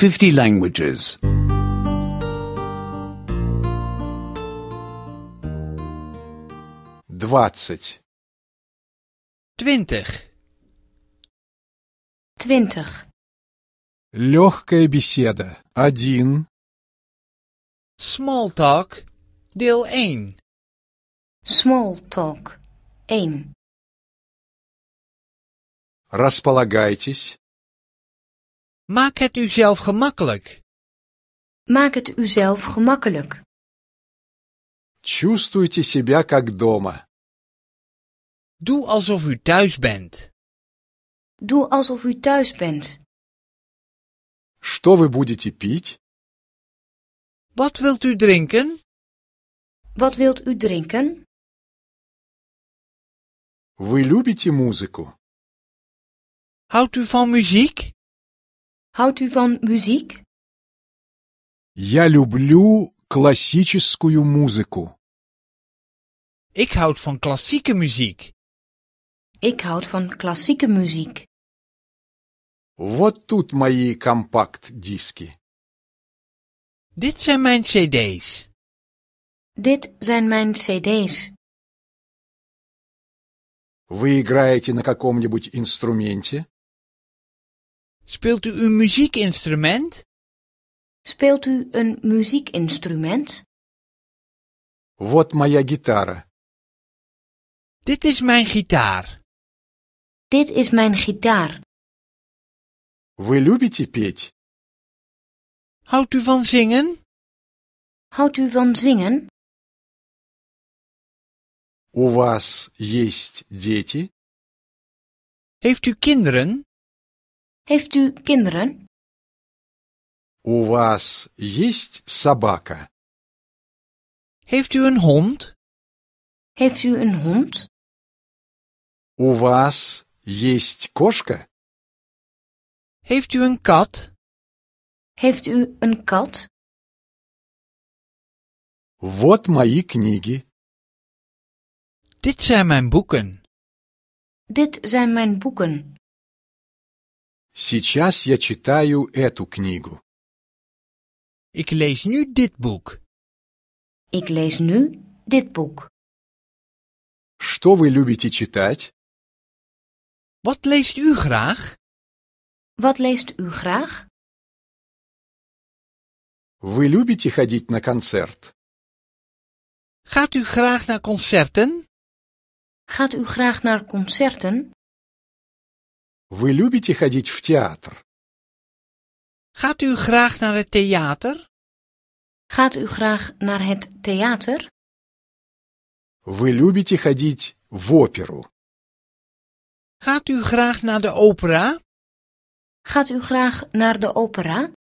50 languages. 20. 20. 20. Легкая беседа. 1. Small talk, deel 1. Small talk. 1. Располагайтесь. Maak het uzelf gemakkelijk. Maak het uzelf gemakkelijk. Чувствуйте себя как дома. Doe alsof u thuis bent. Doe alsof u thuis bent. Что вы будете пить? Wat wilt u drinken? Wat wilt u drinken? Вы любите музыку? Houdt u van muziek? Houdt u van muziek? Я люблю классическую музыку. Ik houd van klassieke muziek. Ik houd van klassieke muziek. Вот тут мои компакт-диски. Dit zijn mijn cd's. Dit zijn mijn cd's. Вы играете на каком-нибудь инструменте? Speelt u een muziekinstrument? Speelt u een muziekinstrument? Вот моя гитара. Dit is mijn gitaar. Dit is mijn gitaar. Вы любите петь? Houdt u van zingen? Houdt u van zingen? У вас есть дети? Heeft u kinderen? Heeft u kinderen? У вас есть собака? Heeft u een hond? Heeft u een hond? У вас есть кошка? Heeft u een kat? Heeft u een kat? Вот мои книги. Dit zijn mijn boeken. Dit zijn mijn boeken. Сейчас я читаю эту книгу. Ik lees nu dit boek. Ik lees nu dit boek. Что вы любите читать? Wat leest u graag? Wat leest u graag? Вы любите ходить на концерт? Gaat u graag naar concerten? Gaat u graag naar concerten? Вы любите ходить в театр? Gaat u graag naar het theater? Gaat u graag naar het theater? Вы любите ходить в оперу? Gaat u graag naar de opera? Gaat u graag naar de opera?